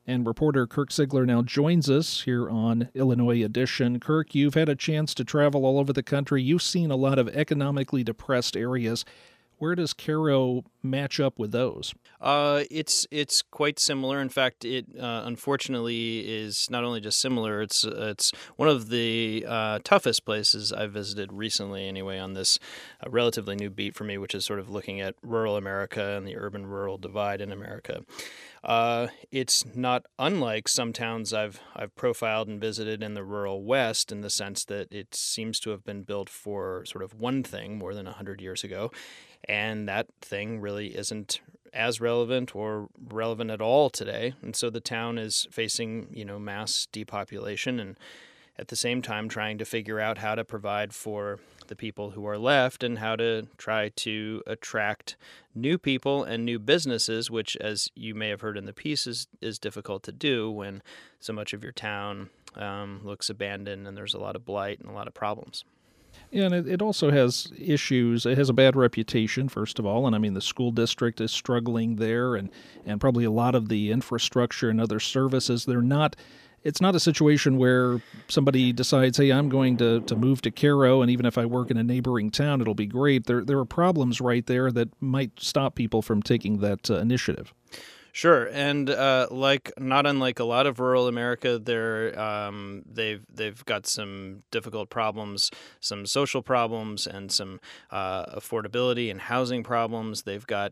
And reporter Kirk Ziegler now joins us here on Illinois Edition. Kirk, you've had a chance to travel all over the country. You've seen a lot of economically depressed areas. Where does Cairo match up with those? It's quite similar. In fact, it unfortunately is not only just similar. It's one of the toughest places I've visited recently. Anyway, on this relatively new beat for me, which is sort of looking at rural America and the urban-rural divide in America. It's not unlike some towns I've profiled and visited in the rural West, in the sense that it seems to have been built for sort of one thing more than 100 years ago. And that thing really isn't as relevant or relevant at all today. And so the town is facing, mass depopulation, and at the same time trying to figure out how to provide for the people who are left and how to try to attract new people and new businesses, which, as you may have heard in the piece, is difficult to do when so much of your town looks abandoned and there's a lot of blight and a lot of problems. Yeah, and it also has issues. It has a bad reputation, first of all, and I mean the school district is struggling there, and probably a lot of the infrastructure and other services. It's not a situation where somebody decides, hey, I'm going to move to Cairo, and even if I work in a neighboring town, it'll be great. There are problems right there that might stop people from taking that initiative. Sure, and not unlike a lot of rural America, they've got some difficult problems, some social problems, and some affordability and housing problems. They've got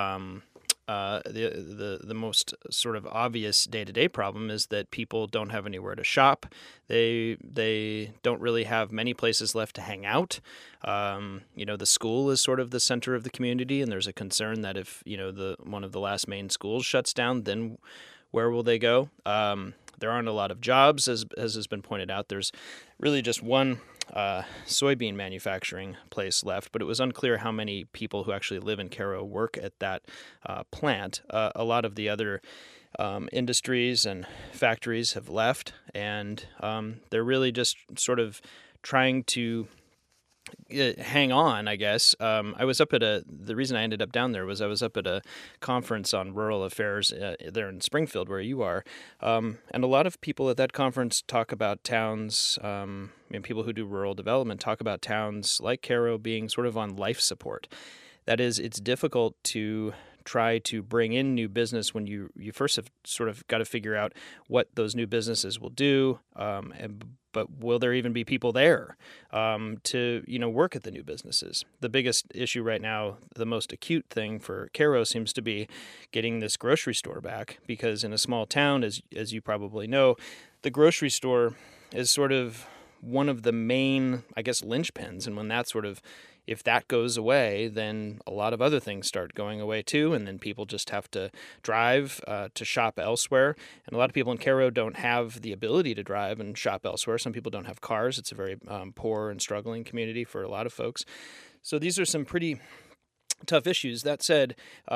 the most sort of obvious day-to-day problem is that people don't have anywhere to shop. They don't really have many places left to hang out. The school is sort of the center of the community, and there's a concern that if one of the last main schools shuts down, then where will they go? There aren't a lot of jobs, as has been pointed out. There's really just one soybean manufacturing place left, but it was unclear how many people who actually live in Cairo work at that plant. A lot of the other industries and factories have left, and they're really just sort of trying to hang on, I guess. I was up the reason I ended up down there was I was up at a conference on rural affairs there in Springfield, where you are. And a lot of people at that conference talk about towns, people who do rural development talk about towns like Cairo being sort of on life support. That is, it's difficult to try to bring in new business when you first have sort of got to figure out what those new businesses will do, but will there even be people there to work at the new businesses? The biggest issue right now, the most acute thing for Cairo seems to be getting this grocery store back, because in a small town, as you probably know, the grocery store is sort of one of the main, I guess, linchpins, and if that goes away, then a lot of other things start going away too, and then people just have to drive to shop elsewhere. And a lot of people in Cairo don't have the ability to drive and shop elsewhere. Some people don't have cars. It's a very poor and struggling community for a lot of folks. So these are some pretty tough issues. That said,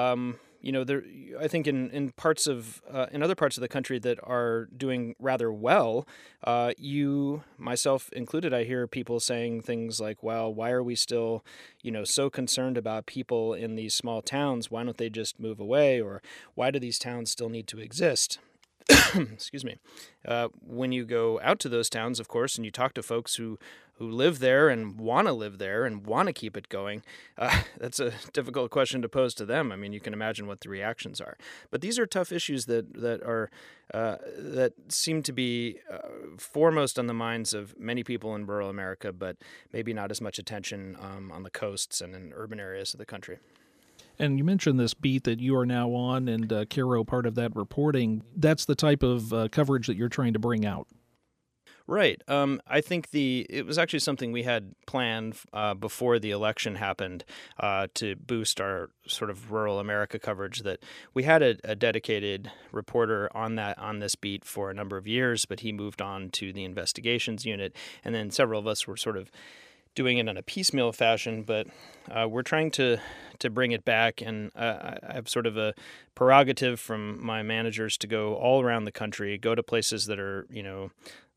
I think in other parts of the country that are doing rather well, you, myself included, I hear people saying things like, well, why are we still, so concerned about people in these small towns? Why don't they just move away? Or why do these towns still need to exist? Excuse me. When you go out to those towns, of course, and you talk to folks who live there and want to live there and want to keep it going, that's a difficult question to pose to them. I mean, you can imagine what the reactions are. But these are tough issues that seem to be foremost on the minds of many people in rural America, but maybe not as much attention on the coasts and in urban areas of the country. And you mentioned this beat that you are now on, and Cairo, part of that reporting. That's the type of coverage that you're trying to bring out. Right. I think it was actually something we had planned before the election happened to boost our sort of rural America coverage. That we had a dedicated reporter on this beat for a number of years, but he moved on to the investigations unit, and then several of us were sort of doing it in a piecemeal fashion, but we're trying to bring it back, and I have sort of a prerogative from my managers to go all around the country, go to places that are,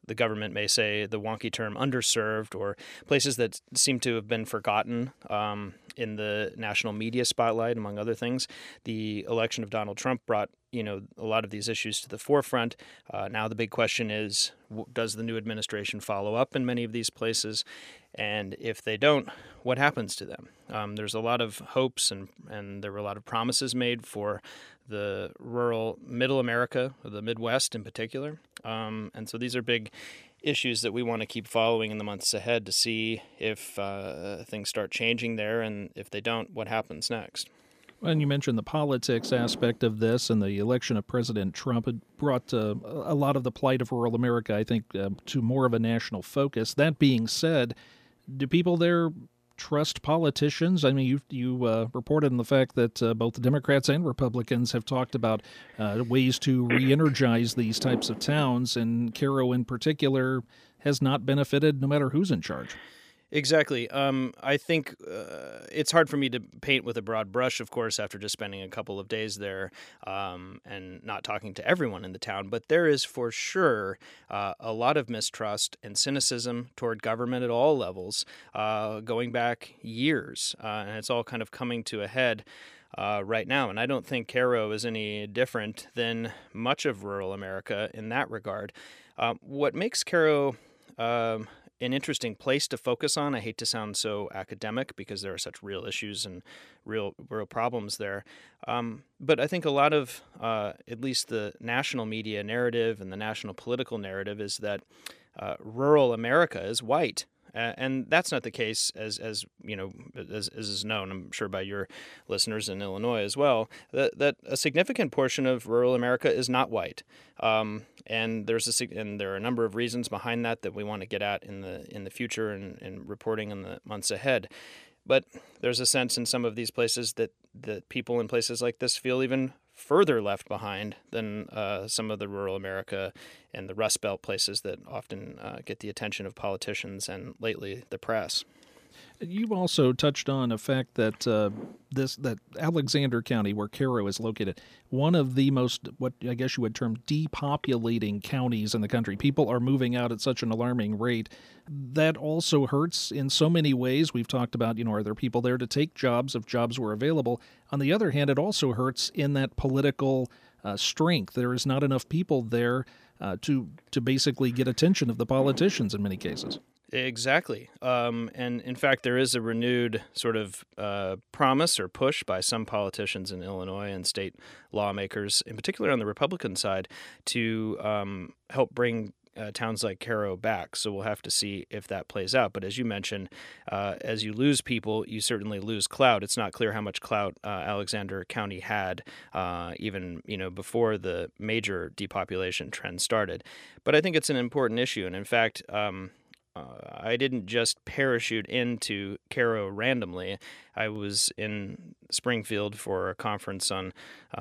the government may say the wonky term underserved, or places that seem to have been forgotten in the national media spotlight, among other things. The election of Donald Trump brought a lot of these issues to the forefront. Now the big question is, does the new administration follow up in many of these places? And if they don't, what happens to them? There's a lot of hopes and there were a lot of promises made for the rural middle America, or the Midwest in particular. And so these are big issues that we want to keep following in the months ahead to see if things start changing there. And if they don't, what happens next? And you mentioned the politics aspect of this, and the election of President Trump had brought a lot of the plight of rural America, I think, to more of a national focus. That being said, do people there trust politicians? I mean, you reported on the fact that both the Democrats and Republicans have talked about ways to re-energize these types of towns, and Cairo in particular has not benefited no matter who's in charge. Exactly. I think it's hard for me to paint with a broad brush, of course, after just spending a couple of days there and not talking to everyone in the town. But there is for sure a lot of mistrust and cynicism toward government at all levels going back years. And it's all kind of coming to a head right now. And I don't think Cairo is any different than much of rural America in that regard. What makes Cairo an interesting place to focus on. I hate to sound so academic because there are such real issues and real problems there. But I think a lot of, at least the national media narrative and the national political narrative, is that rural America is white. And that's not the case, as is known, I'm sure, by your listeners in Illinois as well, that a significant portion of rural America is not white. And there are a number of reasons behind that we want to get at in the future and reporting in the months ahead. But there's a sense in some of these places that people in places like this feel even further left behind than some of the rural America and the Rust Belt places that often get the attention of politicians and lately the press. You've also touched on a fact that that Alexander County, where Cairo is located, one of the most, what I guess you would term, depopulating counties in the country. People are moving out at such an alarming rate. That also hurts in so many ways. We've talked about, are there people there to take jobs if jobs were available? On the other hand, it also hurts in that political strength. There is not enough people there to basically get attention of the politicians in many cases. Exactly. And in fact, there is a renewed sort of promise or push by some politicians in Illinois and state lawmakers, in particular on the Republican side, to help bring towns like Cairo back. So we'll have to see if that plays out. But as you mentioned, as you lose people, you certainly lose clout. It's not clear how much clout Alexander County had even before the major depopulation trend started. But I think it's an important issue. And in fact, I didn't just parachute into Cairo randomly. I was in Springfield for a conference on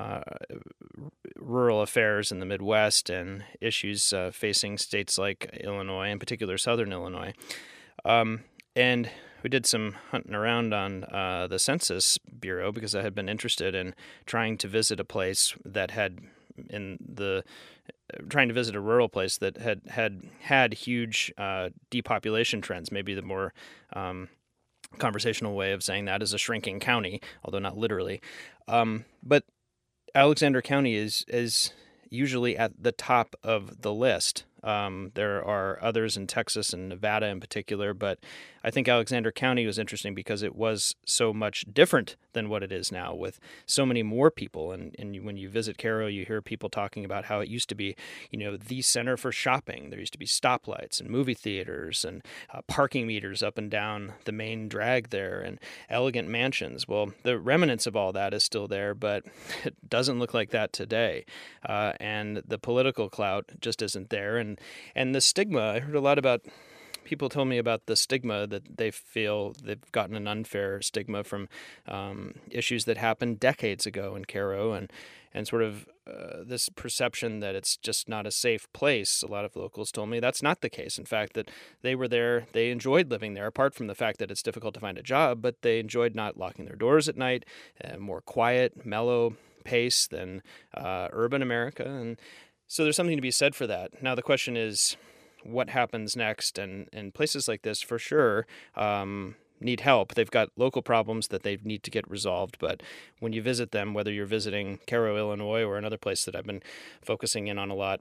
rural affairs in the Midwest and issues facing states like Illinois, in particular Southern Illinois. And we did some hunting around on the Census Bureau because I had been interested in trying to visit a place that trying to visit a rural place that had huge depopulation trends. Maybe the more conversational way of saying that is a shrinking county, although not literally. But Alexander County is usually at the top of the list. There are others in Texas and Nevada in particular, but I think Alexander County was interesting because it was so much different than what it is now, with so many more people. And when you visit Cairo, you hear people talking about how it used to be, the center for shopping. There used to be stoplights and movie theaters and parking meters up and down the main drag there and elegant mansions. Well, the remnants of all that is still there, but it doesn't look like that today. And the political clout just isn't there. And the stigma, I heard a lot about, people told me about the stigma that they feel they've gotten an unfair stigma from issues that happened decades ago in Cairo and sort of this perception that it's just not a safe place. A lot of locals told me that's not the case. In fact, that they were there, they enjoyed living there, apart from the fact that it's difficult to find a job, but they enjoyed not locking their doors at night, more quiet, mellow pace than urban America. And so there's something to be said for that. Now the question is, what happens next. And places like this, for sure, need help. They've got local problems that they need to get resolved. But when you visit them, whether you're visiting Cairo, Illinois, or another place that I've been focusing in on a lot,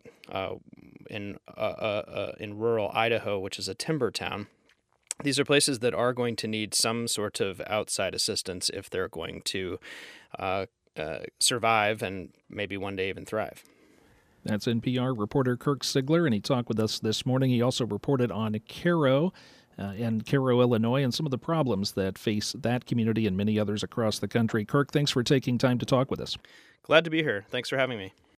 in rural Idaho, which is a timber town, these are places that are going to need some sort of outside assistance if they're going to survive and maybe one day even thrive. That's NPR reporter Kirk Sigler, and he talked with us this morning. He also reported on Cairo and Cairo, Illinois, and some of the problems that face that community and many others across the country. Kirk, thanks for taking time to talk with us. Glad to be here. Thanks for having me.